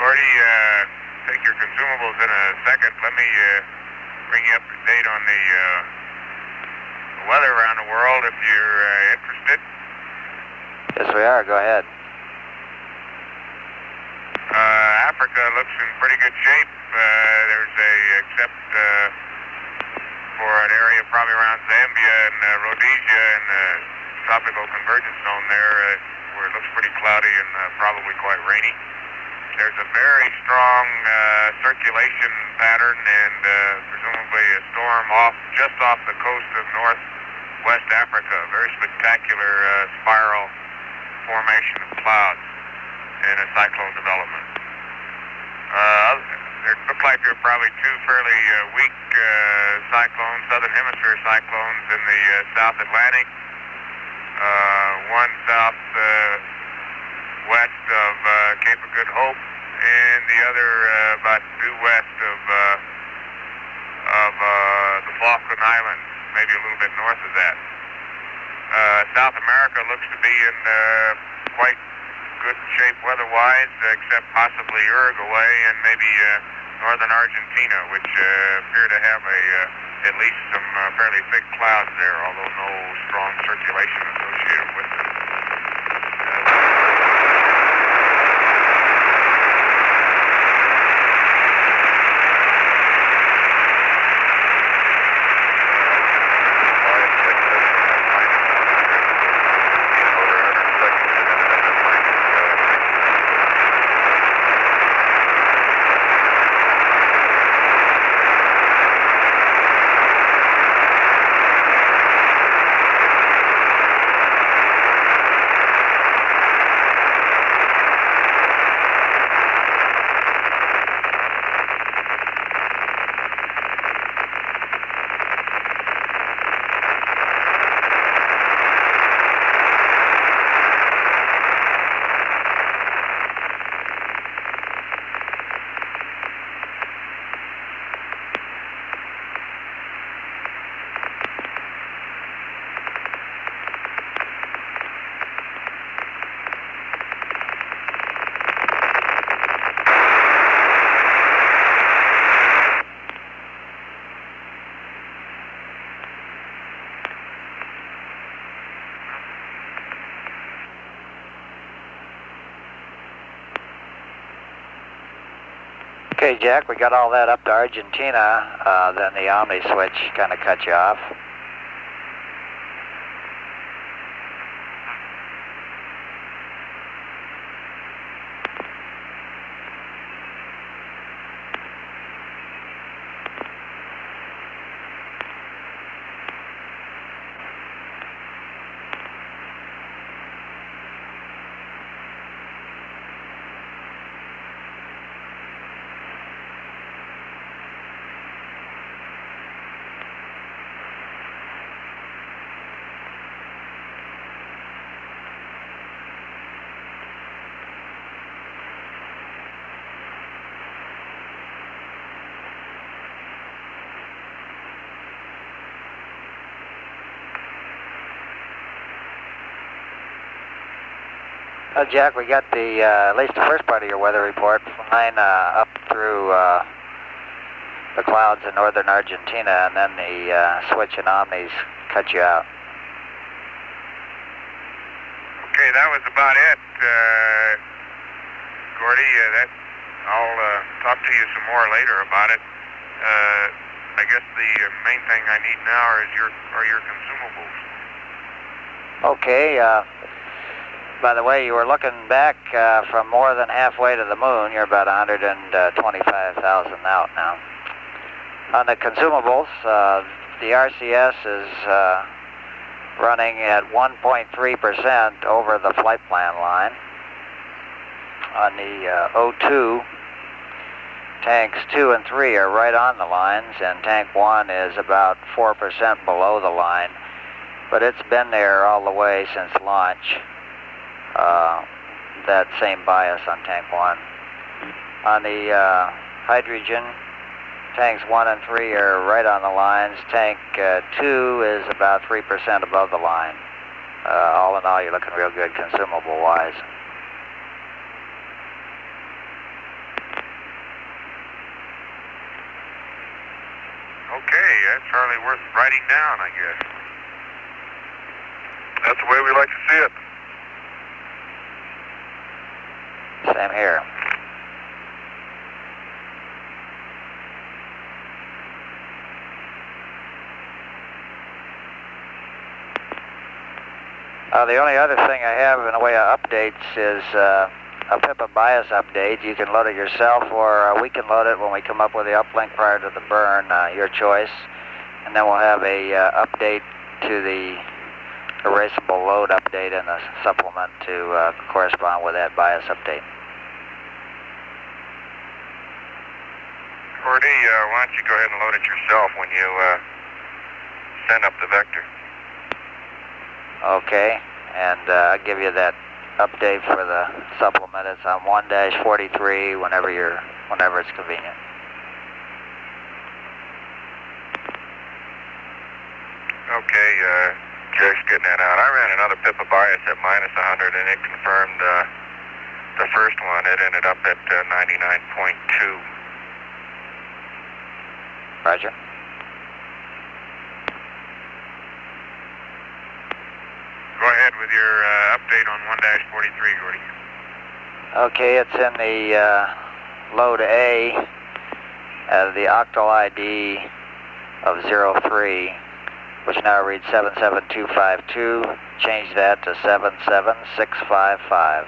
Gordy. Take your consumables in a second. Let me bring you up to date on the weather around the world if you're interested. Yes, we are. Go ahead. Africa looks in pretty good shape. Except for an area probably around Zambia and Rhodesia and the tropical convergence zone there, where it looks pretty cloudy and probably quite rainy. There's a very strong circulation pattern and presumably a storm just off the coast of northwest Africa. A very spectacular spiral formation of clouds and a cyclone development. There look like there are probably two fairly weak cyclones, southern hemisphere cyclones in the South Atlantic. One southwest of Cape of Good Hope, and the other about due west of the Falkland Islands, maybe a little bit north of that. South America looks to be in quite good shape weather-wise, except possibly Uruguay and maybe northern Argentina, which appear to have at least some fairly thick clouds there, although no strong circulation associated with them. Okay, Jack, we got all that up to Argentina, then the Omni switch kind of cut you off. Jack, we got at least the first part of your weather report flying up through the clouds in northern Argentina, and then the switch in Omnis cut you out. Okay, that was about it, Gordy. I'll talk to you some more later about it. I guess the main thing I need now are your consumables. Okay. By the way, you were looking back from more than halfway to the moon. You're about 125,000 out now. On the consumables, the RCS is running at 1.3% over the flight plan line. On the O2, tanks 2 and 3 are right on the lines, and tank 1 is about 4% below the line. But it's been there all the way since launch. That same bias on tank 1. On the hydrogen, tanks 1 and 3 are right on the lines. Tank 2 is about 3% above the line. All in all, you're looking real good consumable-wise. It's hardly worth writing down, I guess. That's the way we like to see it. Same here. The only other thing I have in the way of updates is a PIPA bias update. You can load it yourself, or we can load it when we come up with the uplink prior to the burn, your choice. And then we'll have a update to the erasable load update and a supplement to correspond with that bias update. Gordy, why don't you go ahead and load it yourself when you send up the vector. Okay, and I'll give you that update for the supplement. It's on 1-43 whenever it's convenient. Okay, Jake's getting that out. I ran another PIPA bias at -100 and it confirmed the first one. It ended up at 99.2. Roger. Go ahead with your update on 1-43, Gordy. Okay, it's in the load A, the octal ID of 03, which now reads 77252. Change that to 77655.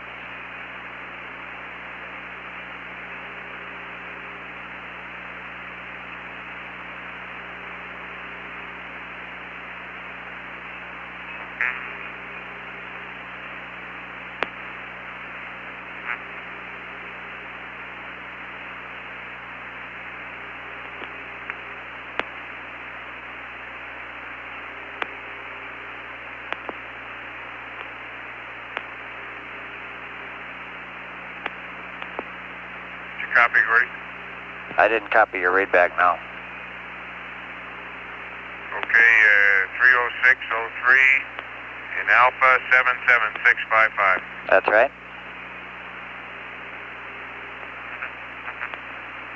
Copy, Gordy. I didn't copy your readback now. Okay, 30603 in Alpha 77655. That's right.